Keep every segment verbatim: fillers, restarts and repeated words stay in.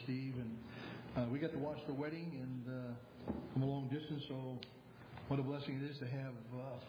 Steve, and uh, we got to watch the wedding and uh, from a long distance. So, what a blessing it is to have uh,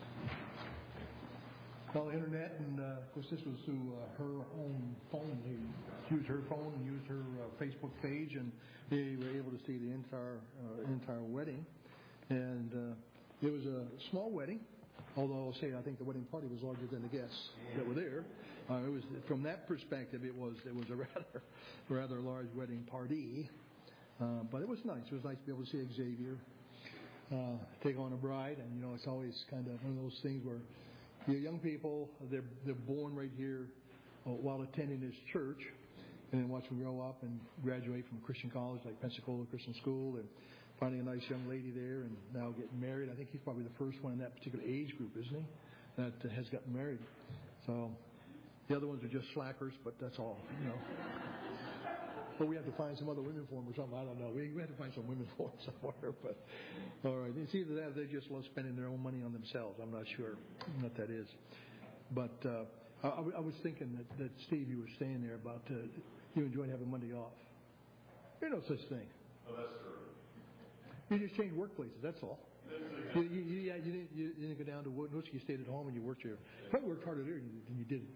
well, the internet, and uh, of course, this was through uh, her own phone. They used her phone and used her uh, Facebook page, and they were able to see the entire uh, entire wedding. And uh, it was a small wedding. Although I'll say I think the wedding party was larger than the guests that were there. Uh, it was from that perspective it was it was a rather rather large wedding party, uh, but it was nice. It was nice to be able to see Xavier uh, take on a bride, and you know it's always kind of one of those things where the young people they're they're born right here uh, while attending this church, and then watch them grow up and graduate from a Christian college like Pensacola Christian School, and finding a nice young lady there and now getting married. I think he's probably the first one in that particular age group, isn't he, that uh, has gotten married. So the other ones are just slackers, but that's all, you know. But we have to find some other women for them or something. I don't know. We, we have to find some women for them somewhere. But all right. It's either that or they just love spending their own money on themselves. I'm not sure what that is. But uh, I, I was thinking that, that, Steve, you were saying there about uh, you enjoying having Monday off. There's no such thing. Oh, that's true. You just changed workplaces, that's all. You, you, you, yeah, you, didn't, you didn't go down to Woodnose. You stayed at home and you worked here. You probably worked harder there than you did.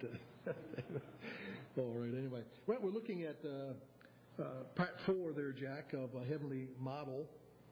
Uh, all right, anyway. Well, we're looking at uh, uh, part four there, Jack, of a heavenly model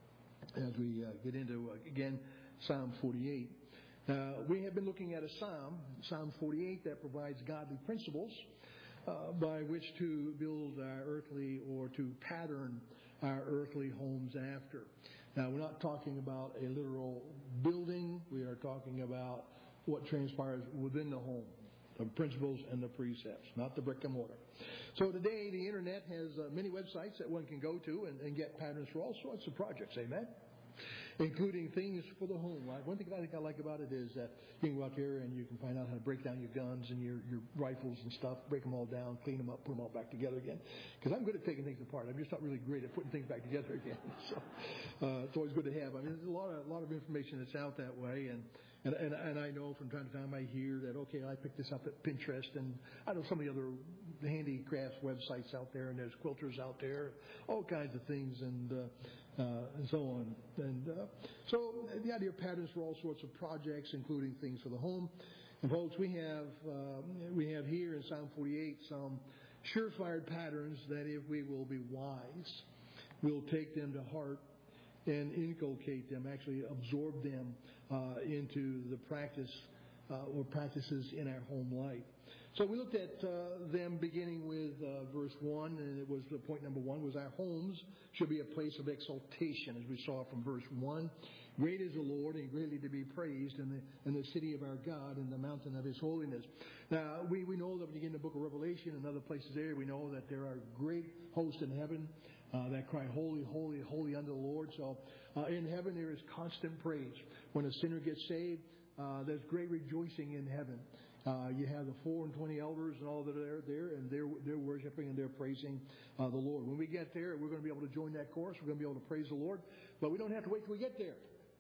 as we uh, get into, uh, again, Psalm forty-eight. Uh, we have been looking at a psalm, Psalm forty-eight, that provides godly principles uh, by which to build our earthly or to pattern our earthly homes after. Now, we're not talking about a literal building. We are talking about what transpires within the home, the principles and the precepts, not the brick and mortar. So today, the internet has uh, many websites that one can go to and, and get patterns for all sorts of projects. Amen? Including things for the home. Right? One thing I think I like about it is that you can go out there and you can find out how to break down your guns and your, your rifles and stuff, break them all down, clean them up, put them all back together again. Because I'm good at taking things apart. I'm just not really great at putting things back together again. So uh, it's always good to have. I mean, there's a lot of a lot of information that's out that way, and and and, and I know from time to time I hear that okay, I picked this up at Pinterest, and I know some of the other handicraft websites out there, and there's quilters out there, all kinds of things, and. Uh, Uh, and so on. And uh, so the idea of patterns for all sorts of projects, including things for the home. And folks, we have uh, we have here in Psalm forty-eight some surefire patterns that if we will be wise, we'll take them to heart and inculcate them, actually absorb them uh, into the practice uh, or practices in our home life. So we looked at uh, them beginning with uh, verse one, and it was the point number one was our homes should be a place of exaltation, as we saw from verse one. Great is the Lord, and greatly to be praised in the in the city of our God, in the mountain of His holiness. Now, we, we know that when you get in the book of Revelation and other places there, we know that there are great hosts in heaven uh, that cry, holy, holy, holy unto the Lord. So uh, in heaven there is constant praise. When a sinner gets saved, uh, there's great rejoicing in heaven. Uh, you have the four and twenty elders and all that are there, and they're they're worshiping and they're praising uh, the Lord. When we get there, we're going to be able to join that chorus. We're going to be able to praise the Lord, but we don't have to wait till we get there.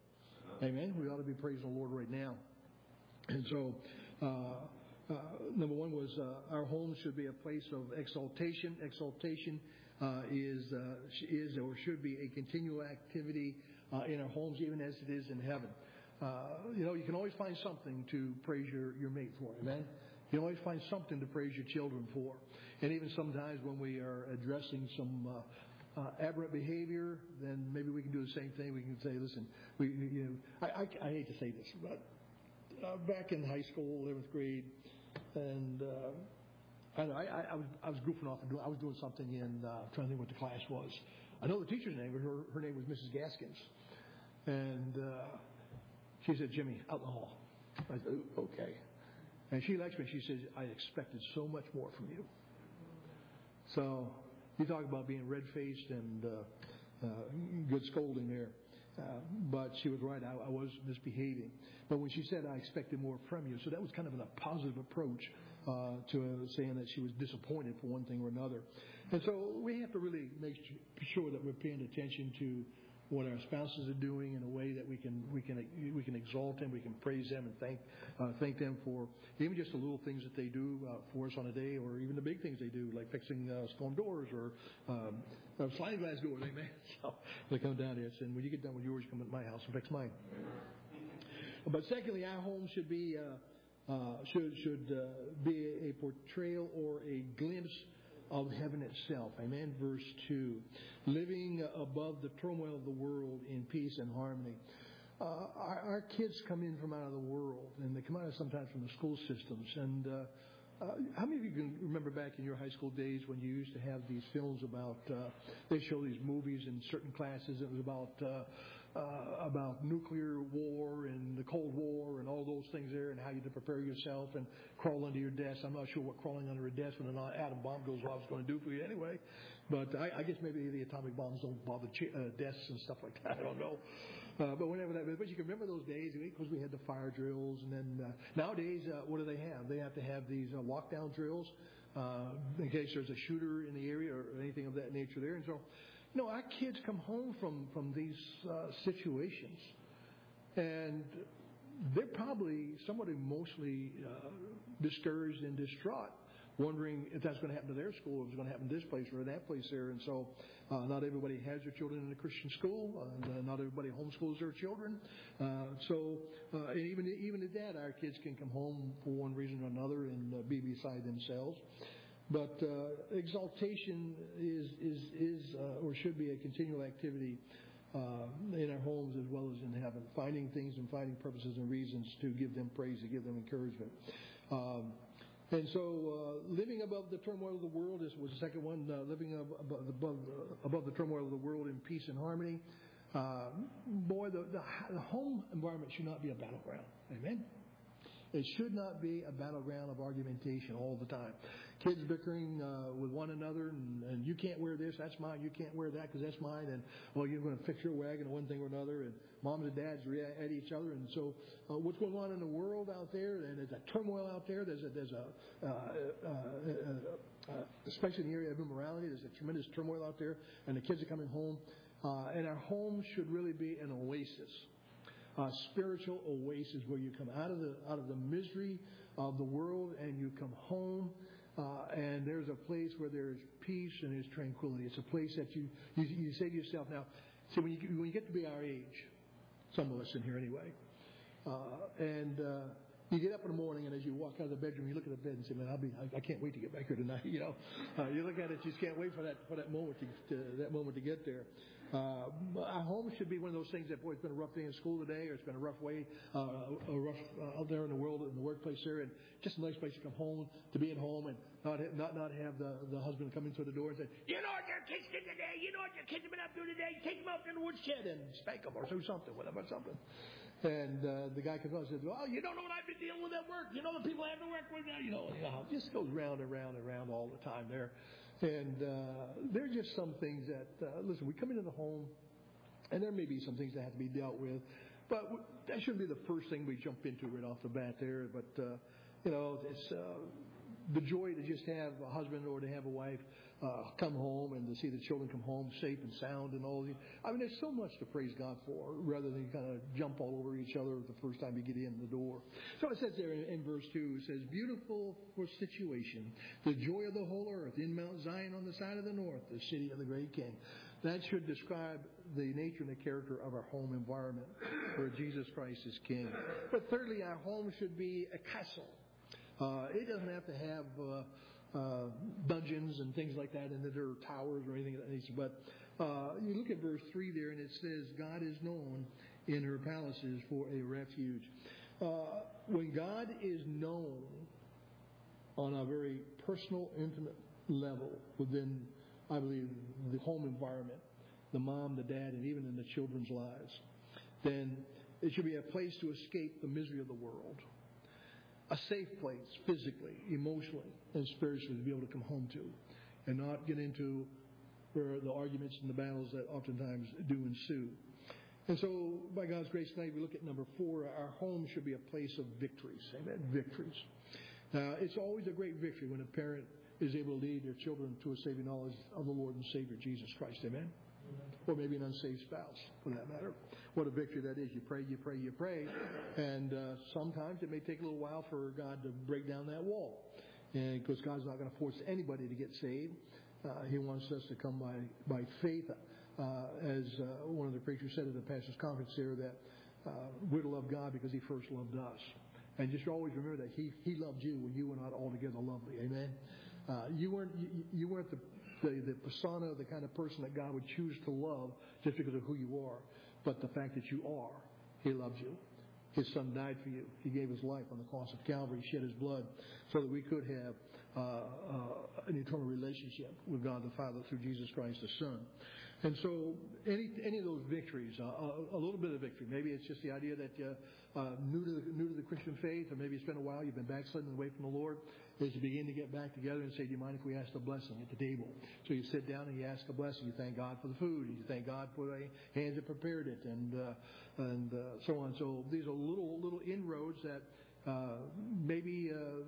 Amen. We ought to be praising the Lord right now. And so, uh, uh, number one was uh, our home should be a place of exaltation. Exaltation uh, is uh, is or should be a continual activity uh, in our homes, even as it is in heaven. Uh, you know, you can always find something to praise your, your mate for, amen? You can always find something to praise your children for. And even sometimes when we are addressing some uh, uh, aberrant behavior, then maybe we can do the same thing. We can say, listen, we, you know, I, I, I hate to say this, but uh, back in high school, eleventh grade, and uh, I, know, I, I, was, I was goofing off and doing, I was doing something in, uh, I'm trying to think what the class was. I know the teacher's name, but her, her name was Missus Gaskins. And uh, she said, Jimmy, out in the hall. I said, okay. And she likes me. She says, I expected so much more from you. So you talk about being red-faced and uh, uh, good scolding there. Uh, but she was right. I, I was misbehaving. But when she said, I expected more from you, so that was kind of a positive approach uh, to uh, saying that she was disappointed for one thing or another. And so we have to really make sure that we're paying attention to what our spouses are doing in a way that we can we can we can exalt them, we can praise them, and thank uh, thank them for even just the little things that they do uh, for us on a day, or even the big things they do, like fixing uh, storm doors or um, uh, sliding glass doors. Amen. So they come down here, and when you get done with yours, come to my house and fix mine. But secondly, our home should be uh, uh, should should uh, be a portrayal or a glimpse of heaven itself. Amen. Verse two. Living above the turmoil of the world in peace and harmony. Uh, our, our kids come in from out of the world, and they come out sometimes from the school systems. And uh, uh, how many of you can remember back in your high school days when you used to have these films about, uh, they show these movies in certain classes. It was about uh, Uh, about nuclear war and the Cold War and all those things there, and how you to prepare yourself and crawl under your desk. I'm not sure what crawling under a desk when an atom bomb goes off is going to do for you anyway. But I, I guess maybe the atomic bombs don't bother ch- uh, desks and stuff like that. I don't know. Uh, but whenever that, but you can remember those days because we had the fire drills, and then uh, nowadays, uh, what do they have? They have to have these uh, lockdown drills uh, in case there's a shooter in the area or anything of that nature there, and so. No, our kids come home from, from these uh, situations, and they're probably somewhat emotionally uh, discouraged and distraught, wondering if that's going to happen to their school, or if it's going to happen to this place or that place there. And so uh, not everybody has their children in a Christian school, and uh, not everybody homeschools their children. Uh, so uh, and even, even at that, our kids can come home for one reason or another and uh, be beside themselves. But uh, exaltation is is is uh, or should be a continual activity uh, in our homes as well as in heaven. Finding things and finding purposes and reasons to give them praise, to give them encouragement. Um, and so, uh, living above the turmoil of the world is was the second one. Uh, living above above, above the turmoil of the world in peace and harmony. Uh, boy, the, the the home environment should not be a battleground. Amen. It should not be a battleground of argumentation all the time. Kids bickering uh, with one another, and, and you can't wear this, that's mine. You can't wear that because that's mine. And, well, you're going to fix your wagon or one thing or another. And moms and dads react at each other. And so uh, what's going on in the world out there, and there's a turmoil out there. There's a, there's a uh, uh, uh, uh, especially in the area of immorality, there's a tremendous turmoil out there. And the kids are coming home. Uh, and our home should really be an oasis. A spiritual oasis where you come out of the out of the misery of the world and you come home, uh, and there's a place where there's peace and there's tranquility. It's a place that you you, you say to yourself, now, see, when you when you get to be our age, some of us in here anyway, uh, and uh, you get up in the morning, and as you walk out of the bedroom, you look at the bed and say, man, I'll be I, I can't wait to get back here tonight. You know, uh, you look at it, you just can't wait for that for that moment to, to that moment to get there. Uh, our home should be one of those things that, boy, it's been a rough day in school today, or it's been a rough way, uh, a rough uh, out there in the world, in the workplace there, and just a nice place to come home, to be at home, and not not not have the, the husband come in through the door and say, you know what your kids did today, you know what your kids have been up to today, take them out in the woodshed and spank them or do something, whatever, something. And uh, the guy comes out and says, well, you don't know what I've been dealing with at work. You know the people I have to work with now. You know, you know, it just goes round and round and round all the time there. And uh, there are just some things that, uh, listen, we come into the home, and there may be some things that have to be dealt with, but that shouldn't be the first thing we jump into right off the bat there. But, uh, you know, it's uh, the joy to just have a husband or to have a wife uh, come home and to see the children come home safe and sound and all these. I mean, there's so much to praise God for rather than kind of jump all over each other the first time you get in the door. So it says there in, in verse two, it says, beautiful for situation, the joy of the whole earth in Mount Zion on the side of the north, the city of the great King. That should describe the nature and the character of our home environment where Jesus Christ is King. But thirdly, our home should be a castle. Uh, it doesn't have to have uh, uh, dungeons and things like that, and that there are towers or anything like that. But uh, you look at verse three there, and it says, God is known in her palaces for a refuge. Uh, when God is known on a very personal, intimate level within, I believe, the home environment, the mom, the dad, and even in the children's lives, then it should be a place to escape the misery of the world. A safe place, physically, emotionally, and spiritually, to be able to come home to, and not get into the arguments and the battles that oftentimes do ensue. And so, by God's grace tonight, we look at number four. Our home should be a place of victories. Amen. Victories. Now, it's always a great victory when a parent is able to lead their children to a saving knowledge of the Lord and Savior Jesus Christ. Amen. Or maybe an unsaved spouse, for that matter. What a victory that is. You pray, you pray, you pray. And uh, sometimes it may take a little while for God to break down that wall. And because God's not going to force anybody to get saved. Uh, he wants us to come by, by faith. Uh, as uh, one of the preachers said at the pastor's conference there, that uh, we're to love God because He first loved us. And just always remember that He He loved you when you were not altogether lovely. Amen? Uh, you weren't you, you weren't the, the, the persona, the kind of person that God would choose to love just because of who you are. But the fact that you are, He loves you. His Son died for you. He gave His life on the cross of Calvary. He shed His blood so that we could have uh, uh, an eternal relationship with God the Father through Jesus Christ the Son. And so any any of those victories, uh, a, a little bit of victory. Maybe it's just the idea that you're uh, new to the, new to the Christian faith, or maybe it's been a while, you've been backsliding away from the Lord, is you begin to get back together and say, do you mind if we ask a blessing at the table? So you sit down and you ask a blessing. You thank God for the food. You thank God for the hands that prepared it, and uh, and uh, so on. So these are little little inroads that uh, maybe uh,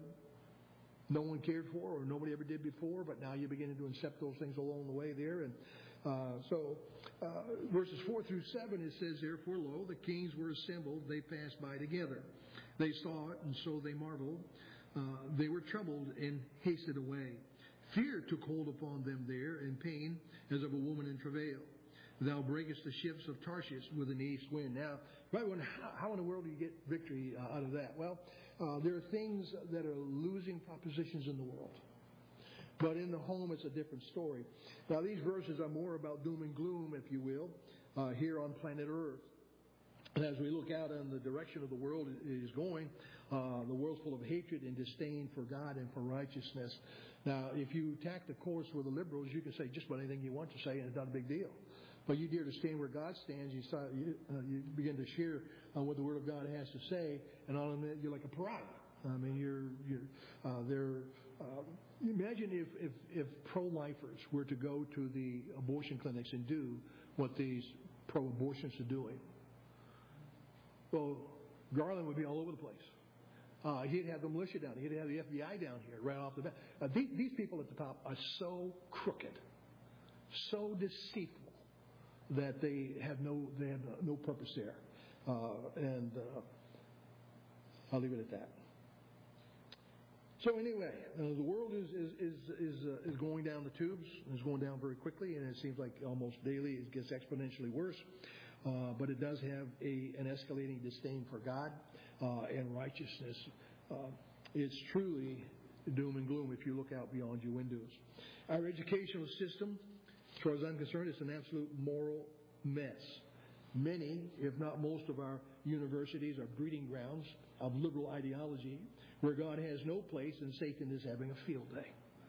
no one cared for or nobody ever did before, but now you're beginning to accept those things along the way there. And Uh, so, uh, verses four through seven, it says, therefore, lo, the kings were assembled, they passed by together. They saw it, and so they marveled. Uh, they were troubled and hasted away. Fear took hold upon them there, and pain as of a woman in travail. Thou breakest the ships of Tarshish with an east wind. Now, you might wonder, how, how in the world do you get victory uh, out of that? Well, uh, there are things that are losing propositions in the world. But in the home, it's a different story. Now, these verses are more about doom and gloom, if you will, uh, here on planet Earth. And as we look out in the direction of the world is going, uh, the world's full of hatred and disdain for God and for righteousness. Now, if you attack the course with the liberals, you can say just about anything you want to say, and it's not a big deal. But you dare to stand where God stands, you, start, you, uh, you begin to share uh, what the Word of God has to say, and all of that, you're like a pariah. I mean, you're, you're, uh, they're, uh, imagine if, if, if pro-lifers were to go to the abortion clinics and do what these pro-abortionists are doing. Well, Garland would be all over the place. Uh, he'd have the militia down here. He'd have the F B I down here right off the bat. Uh, these, these people at the top are so crooked, so deceitful, that they have no, they have no purpose there. Uh, and uh, I'll leave it at that. So anyway, uh, the world is is is is, uh, is going down the tubes. It's going down very quickly, and it seems like almost daily it gets exponentially worse. Uh, but it does have a an escalating disdain for God uh, and righteousness. Uh, it's truly doom and gloom if you look out beyond your windows. Our educational system, as far as I'm concerned, is an absolute moral mess. Many, if not most of our universities are breeding grounds of liberal ideology where God has no place and Satan is having a field day.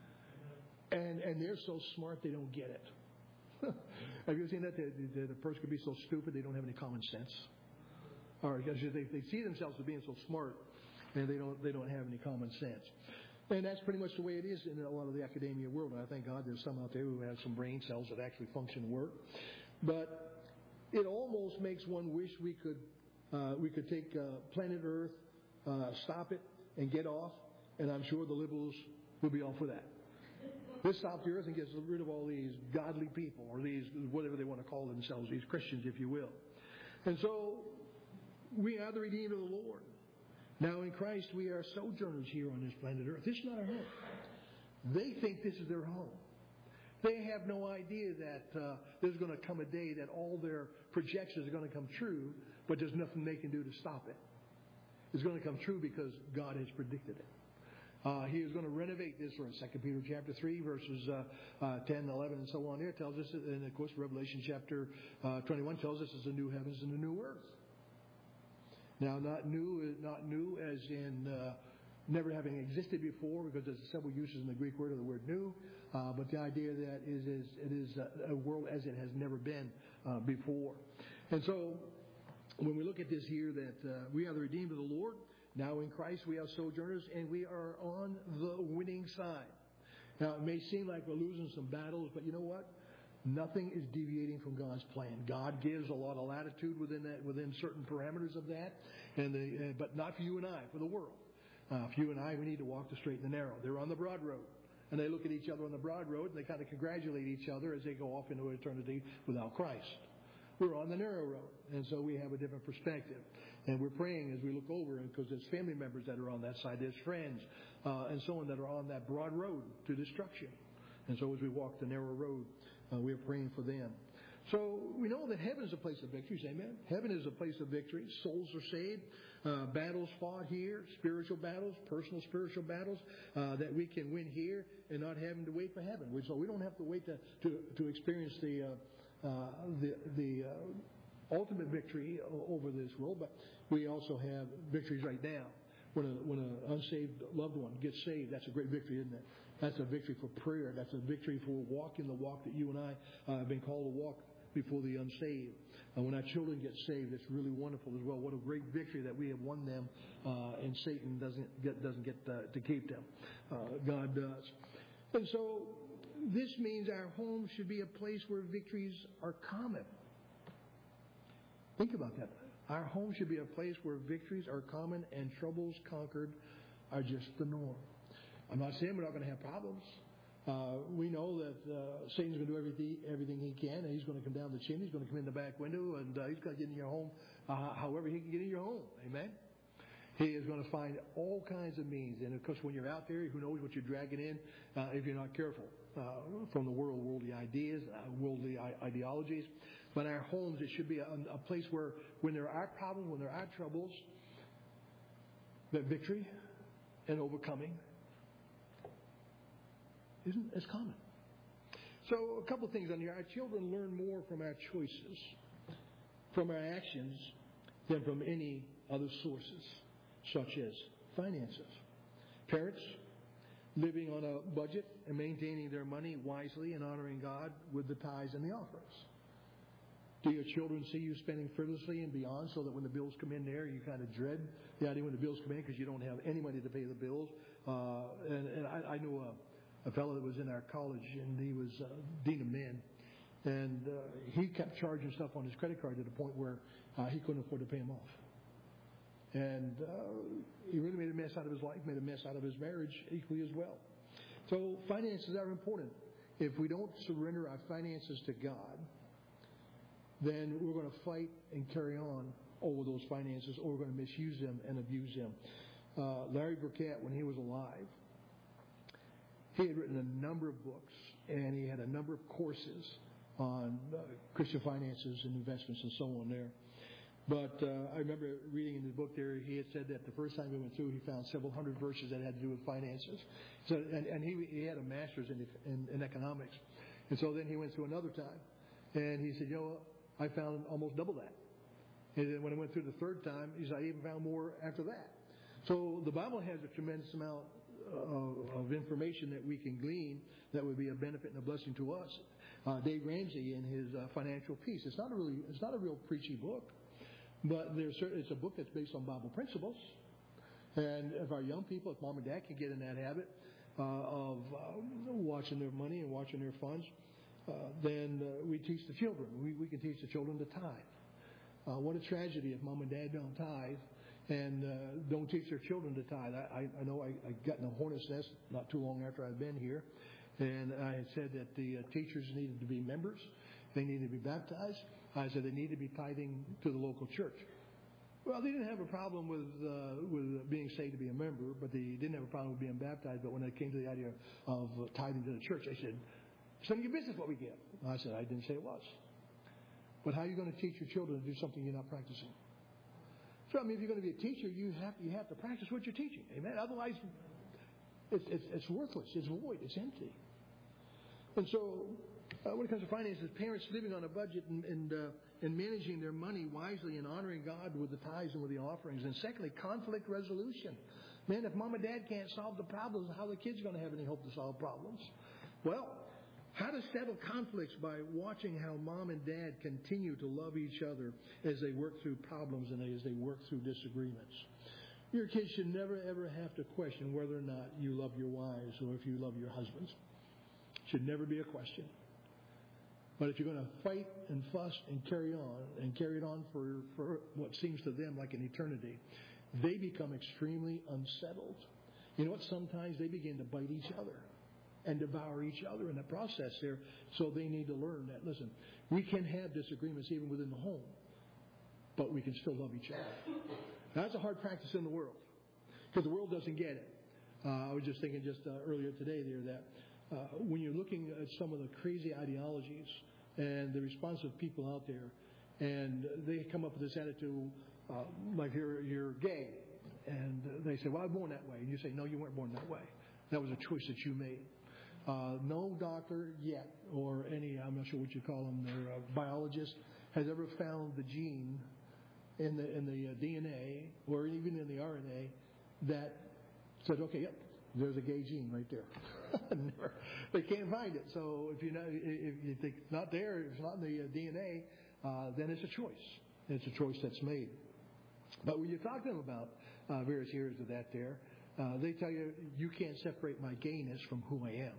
And and they're so smart they don't get it. Have you seen that? The, the, the person could be so stupid they don't have any common sense. Or they, they see themselves as being so smart and they don't they don't have any common sense. And that's pretty much the way it is in a lot of the academia world. And I thank God there's some out there who have some brain cells that actually function and work. But it almost makes one wish we could uh, we could take uh, planet Earth, uh, stop it, and get off. And I'm sure the liberals will be all for that. Let's stop the earth and get rid of all these godly people, or these whatever they want to call themselves, these Christians, if you will. And so we are the redeemed of the Lord. Now in Christ we are sojourners here on this planet Earth. This is not our home. They think this is their home. They have no idea that uh, there's going to come a day that all their projections are going to come true, but there's nothing they can do to stop it. It's going to come true because God has predicted it. Uh, he is going to renovate this for us. Second Peter chapter three, verses uh, uh, ten, eleven, and so on there tells us, and of course Revelation chapter uh, twenty-one tells us it's a new heavens and a new earth. Now, not new, not new as in uh, never having existed before, because there's several uses in the Greek word of the word new, uh, but the idea that is, is it is a world as it has never been uh, before. And so, when we look at this here, that uh, we are the redeemed of the Lord. Now in Christ we are sojourners, and we are on the winning side. Now it may seem like we're losing some battles, but you know what? Nothing is deviating from God's plan. God gives a lot of latitude within that, within certain parameters of that, and the, uh, but not for you and I, for the world. Uh, for you and I, we need to walk the straight and the narrow. They're on the broad road. and they look at each other on the broad road, and they kind of congratulate each other as they go off into eternity without Christ. We're on the narrow road, and so we have a different perspective. And we're praying as we look over, because there's family members that are on that side, there's friends, uh, and so on that are on that broad road to destruction. And so as we walk the narrow road, uh, we're praying for them. So we know that heaven is a place of victories, amen? Heaven is a place of victory. Souls are saved, uh, battles fought here, spiritual battles, personal spiritual battles uh, that we can win here and not having to wait for heaven. So we don't have to wait to to, to experience the uh, uh, the the uh, ultimate victory over this world, but we also have victories right now. When a when an unsaved loved one gets saved, that's a great victory, isn't it? That's a victory for prayer. That's a victory for walking the walk that you and I uh, have been called to walk before the unsaved. And when our children get saved, it's really wonderful as well. What a great victory that we have won them, uh, and Satan doesn't get doesn't get uh, to keep them. Uh, God does. And so this means our home should be a place where victories are common. Think about that. Our home should be a place where victories are common and troubles conquered are just the norm. I'm not saying we're not going to have problems. Uh, we know that uh, Satan's going to do everything, everything he can, and he's going to come down the chimney, he's going to come in the back window, and uh, he's going to get in your home uh, however he can get in your home. Amen? He is going to find all kinds of means. And, of course, when you're out there, who knows what you're dragging in uh, if you're not careful uh, from the world, worldly ideas, uh, worldly ideologies. But our homes, it should be a, a place where when there are problems, when there are troubles, that victory and overcoming isn't as common. So a couple of things on here. Our children learn more from our choices, from our actions, than from any other sources, such as finances. Parents living on a budget and maintaining their money wisely and honoring God with the tithes and the offerings. Do your children see you spending frivolously and beyond, so that when the bills come in there, you kind of dread the idea when the bills come in because you don't have any money to pay the bills? Uh, and, and I, I know a, a fellow that was in our college, and he was uh, dean of men, and uh, he kept charging stuff on his credit card to the point where uh, he couldn't afford to pay them off. And uh, he really made a mess out of his life, made a mess out of his marriage equally as well. So finances are important. If we don't surrender our finances to God, then we're going to fight and carry on over those finances, or we're going to misuse them and abuse them. Uh, Larry Burkett, when he was alive, he had written a number of books, and he had a number of courses on uh, Christian finances and investments and so on there. But uh, I remember reading in his book there, he had said that the first time he went through, he found several hundred verses that had to do with finances. So, and, and he, he had a master's in, in, in economics. And so then he went through another time, and he said, you know, I found almost double that. And then when I went through the third time, he said, I even found more after that. So the Bible has a tremendous amount of, of information that we can glean that would be a benefit and a blessing to us. Uh, Dave Ramsey in his uh, Financial Peace. It's not a really, it's not a real preachy book, but there's certain, it's a book that's based on Bible principles. And if our young people, if mom and dad can get in that habit uh, of uh, watching their money and watching their funds, Uh, then uh, we teach the children. We, we can teach the children to tithe. Uh, what a tragedy if mom and dad don't tithe and uh, don't teach their children to tithe. I, I, I know I, I got in a hornet's nest not too long after I'd been here, and I had said that the uh, teachers needed to be members. They needed to be baptized. I said they need to be tithing to the local church. Well, they didn't have a problem with uh, with being saved to be a member, but they didn't have a problem with being baptized. But when it came to the idea of uh, tithing to the church, they said, it's none of your business what we give. I said, I didn't say it was. But how are you going to teach your children to do something you're not practicing? So, I mean, if you're going to be a teacher, you have you have to practice what you're teaching. Amen? Otherwise, it's, it's, it's worthless. It's void. It's empty. And so, uh, when it comes to finances, parents living on a budget and, and, uh, and managing their money wisely and honoring God with the tithes and with the offerings. And secondly, conflict resolution. Man, if mom and dad can't solve the problems, how are the kids going to have any hope to solve problems? Well, how to settle conflicts by watching how mom and dad continue to love each other as they work through problems and as they work through disagreements. Your kids should never, ever have to question whether or not you love your wives or if you love your husbands. Should never be a question. But if you're going to fight and fuss and carry on and carry it on for, for what seems to them like an eternity, they become extremely unsettled. You know what? Sometimes they begin to bite each other. and devour each other in the process there. So they need to learn that, listen, we can have disagreements even within the home, but we can still love each other. That's a hard practice in the world because the world doesn't get it. Uh, I was just thinking just uh, earlier today there that uh, when you're looking at some of the crazy ideologies and the response of people out there, and they come up with this attitude, uh, like you're, you're gay, and they say, well, I was born that way. And you say, no, you weren't born that way. That was a choice that you made. Uh, no doctor yet, or any, I'm not sure what you call them, they're uh, biologist, has ever found the gene in the in the uh, D N A or even in the R N A that says, okay, yep, there's a gay gene right there. Never, they can't find it. So if you know, if you think it's not there, if it's not in the uh, D N A, uh, then it's a choice. It's a choice that's made. But when you talk to them about uh, various areas of that there, uh, they tell you, you can't separate my gayness from who I am.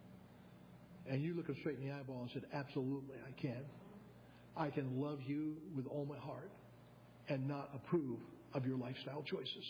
And you look them straight in the eyeball and said, absolutely, I can. I can love you with all my heart and not approve of your lifestyle choices.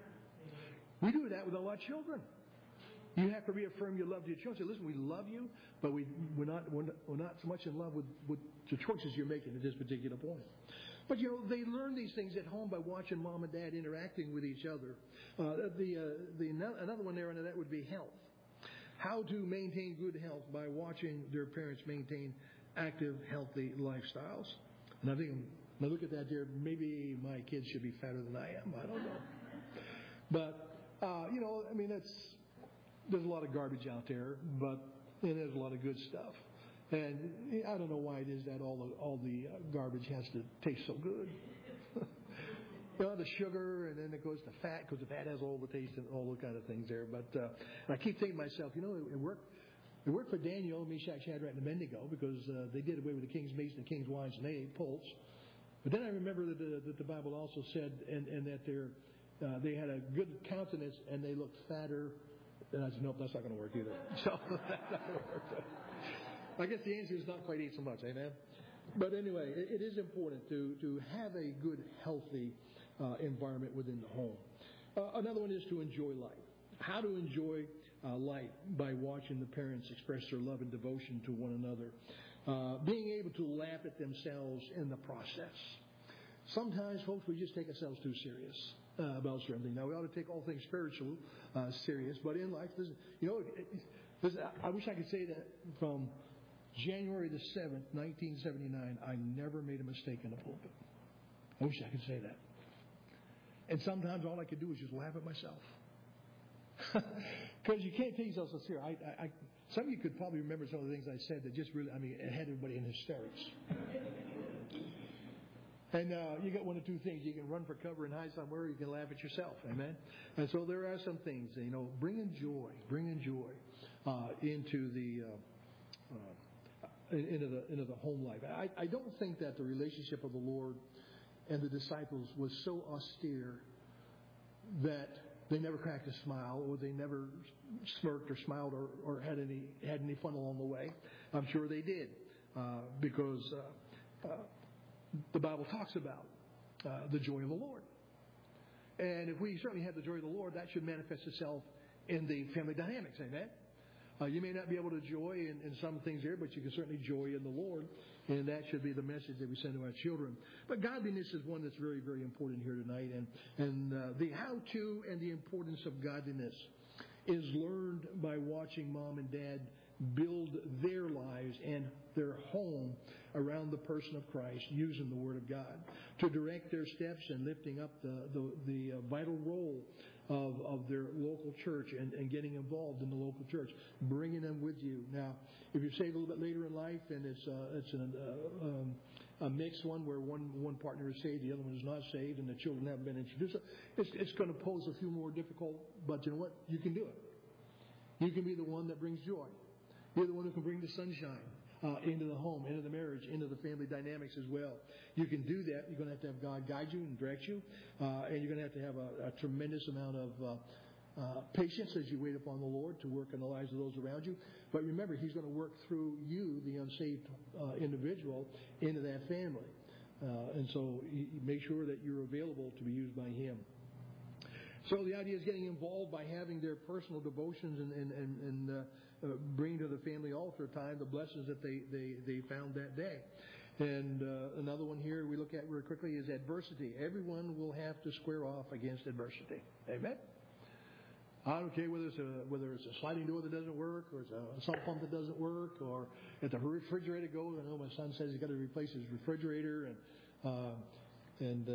We do that with all our children. You have to reaffirm your love to your children. Say, listen, we love you, but we, we're, not, we're, not, we're not so much in love with, with the choices you're making at this particular point. But, you know, they learn these things at home by watching mom and dad interacting with each other. Uh, the, uh, the another one there under that would be health. How to maintain good health by watching their parents maintain active, healthy lifestyles. And I think, when I look at that there, maybe my kids should be fatter than I am. I don't know. But, uh, you know, I mean, it's, there's a lot of garbage out there, but and there's a lot of good stuff. And I don't know why it is that all the, all the uh, garbage has to taste so good. You know, the sugar, and then it goes to fat, because the fat has all the taste and all those kind of things there. But uh, I keep thinking to myself, you know, it, it worked. It worked for Daniel, Meshach, Shadrach, and Abednego because uh, they did away with the king's meats and the king's wines, and they ate pulse. But then I remember that the, that the Bible also said, and, and that they're, uh, they had a good countenance and they looked fatter. And I said, nope, that's not going to work either. So that's not going to work. I guess the answer is not quite eat so much, amen? But anyway, it, it is important to, to have a good, healthy uh, environment within the home. Uh, another one is to enjoy life. How to enjoy uh, life by watching the parents express their love and devotion to one another. Uh, being able to laugh at themselves in the process. Sometimes, folks, we just take ourselves too serious uh, about certain things. Now, we ought to take all things spiritual uh, serious, but in life, this, you know, it, this, I wish I could say that from January the seventh, nineteen seventy-nine, I never made a mistake in the pulpit. I wish I could say that. And sometimes all I could do is just laugh at myself. Because you can't take yourself so serious. I, I, some of you could probably remember some of the things I said that just really, I mean, it had everybody in hysterics. And uh, you got one or two things. You can run for cover and hide somewhere, or you can laugh at yourself. Amen? And so there are some things, you know, bringing joy, bringing joy uh, into the... Uh, uh, into the into the home life. I, I don't think that the relationship of the Lord and the disciples was so austere that they never cracked a smile, or they never smirked or smiled, or, or had any had any fun along the way. I'm sure they did, uh, because uh, uh, the Bible talks about uh, the joy of the Lord. And if we certainly have the joy of the Lord, that should manifest itself in the family dynamics. Amen. Uh, you may not be able to joy in, in some things here, but you can certainly joy in the Lord, and that should be the message that we send to our children. But godliness is one that's very, very important here tonight, and and uh, the how-to and the importance of godliness is learned by watching mom and dad build their lives and their home around the person of Christ, using the Word of God to direct their steps and lifting up the the, the uh, vital role of, of their local church and, and getting involved in the local church, bringing them with you. Now, if you're saved a little bit later in life and it's uh, it's an, uh, um, a mixed one where one one partner is saved, the other one is not saved, and the children haven't been introduced, it's, it's going to pose a few more difficult, but you know what? You can do it. You can be the one that brings joy. You're the one who can bring the sunshine uh, into the home, into the marriage, into the family dynamics as well. You can do that. You're going to have to have God guide you and direct you. Uh, and you're going to have to have a, a tremendous amount of uh, uh, patience as you wait upon the Lord to work in the lives of those around you. But remember, He's going to work through you, the unsaved uh, individual, into that family. Uh, and so you make sure that you're available to be used by Him. So the idea is getting involved by having their personal devotions and, and, and, and uh, uh, bring to the family altar time the blessings that they, they, they found that day. And uh, another one here we look at real quickly is adversity. Everyone will have to square off against adversity. Amen? I don't care whether it's a whether it's a sliding door that doesn't work, or it's a sump pump that doesn't work, or if the refrigerator goes. I know my son says he's got to replace his refrigerator, and uh, and uh,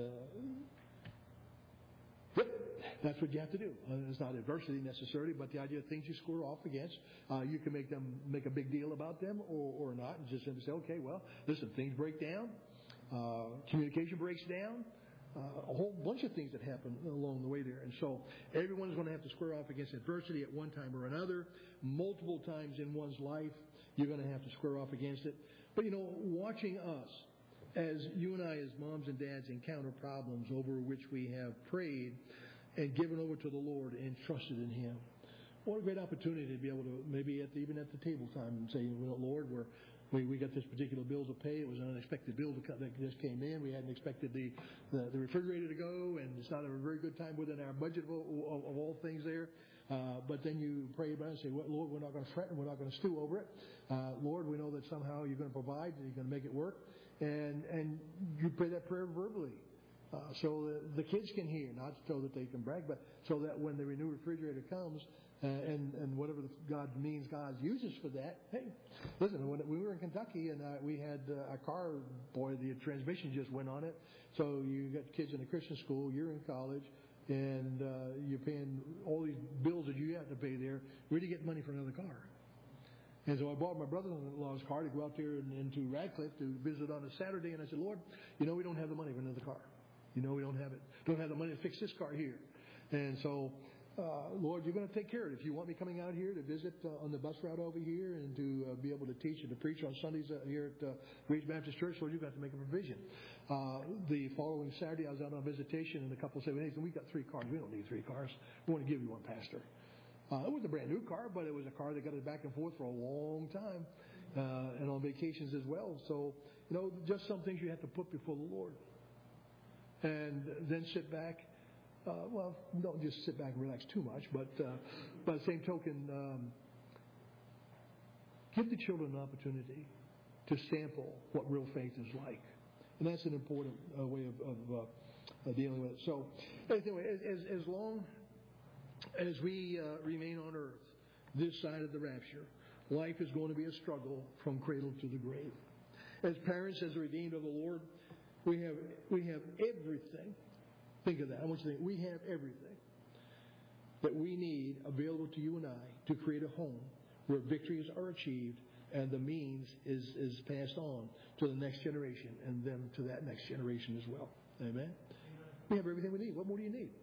yep, that's what you have to do. Uh, it's not adversity necessarily, but the idea of things you square off against. Uh, you can make them make a big deal about them, or or not, and just simply say, okay, well, listen, things break down, uh, communication breaks down. Uh, a whole bunch of things that happen along the way there. And so everyone's going to have to square off against adversity at one time or another. Multiple times in one's life, you're going to have to square off against it. But, you know, watching us, as you and I as moms and dads encounter problems over which we have prayed and given over to the Lord and trusted in Him, what a great opportunity to be able to, maybe at the, even at the table time, and say, well, Lord, we're We, we got this particular bill to pay. It was an unexpected bill that just came in. We hadn't expected the, the, the refrigerator to go, and it's not a very good time within our budget of, of, of all things there. Uh, but then you pray about it and say, well, Lord, we're not going to fret and we're not going to stew over it. Uh, Lord, we know that somehow you're going to provide and you're going to make it work. And, and you pray that prayer verbally. Uh, so the, the kids can hear, not so that they can brag, but so that when the new refrigerator comes, Uh, and, and whatever the God means God uses for that. Hey, listen, when we were in Kentucky and uh, we had uh, a car, boy, the transmission just went on it. So you got kids in a Christian school, you're in college, and uh, you're paying all these bills that you have to pay there. Where do you get money for another car? And so I bought my brother-in-law's car to go out there and, into Radcliffe to visit on a Saturday. And I said, Lord, you know we don't have the money for another car. You know we don't have it. Don't have the money to fix this car here. And so... Uh, Lord, you're going to take care of it. If you want me coming out here to visit uh, on the bus route over here and to uh, be able to teach and to preach on Sundays uh, here at uh, Grace Baptist Church, Lord, you've got to make a provision. Uh, the following Saturday, I was out on visitation, and a couple said, hey, we got three cars. We don't need three cars. We want to give you one, Pastor. Uh, it was a brand new car, but it was a car that got us back and forth for a long time uh, and on vacations as well. So, you know, just some things you have to put before the Lord. And then sit back. Uh, well, don't just sit back and relax too much, but uh, by the same token, um, give the children an opportunity to sample what real faith is like. And that's an important uh, way of, of uh, dealing with it. So, anyway, as, as long as we uh, remain on earth, this side of the rapture, life is going to be a struggle from cradle to the grave. As parents, as redeemed of the Lord, we have we have everything. Think of that. I want you to think, we have everything that we need available to you and I to create a home where victories are achieved and the means is, is passed on to the next generation and then to that next generation as well. Amen? Amen? We have everything we need. What more do you need?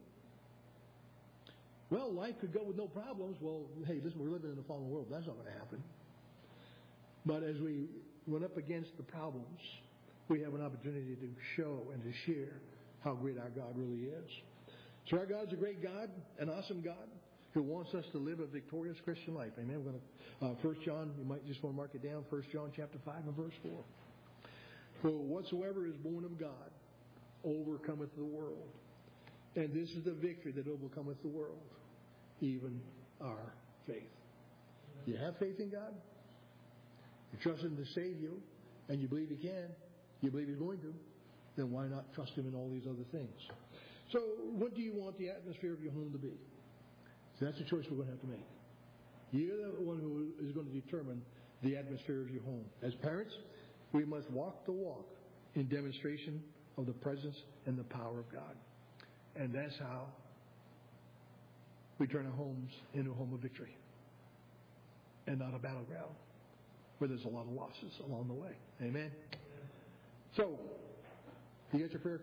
Well, life could go with no problems. Well, hey, listen, we're living in a fallen world. That's not going to happen. But as we run up against the problems, we have an opportunity to show and to share how great our God really is. So our God's a great God, an awesome God, who wants us to live a victorious Christian life. Amen. We're going to, uh, First John, you might just want to mark it down, First John chapter five and verse four. For whatsoever is born of God overcometh the world. And this is the victory that overcometh the world, even our faith. You have faith in God? You trust Him to save you, and you believe He can, you believe He's going to, then why not trust Him in all these other things? So what do you want the atmosphere of your home to be? So that's a choice we're going to have to make. You're the one who is going to determine the atmosphere of your home. As parents, we must walk the walk in demonstration of the presence and the power of God. And that's how we turn our homes into a home of victory and not a battleground where there's a lot of losses along the way. Amen? So, you got your prayer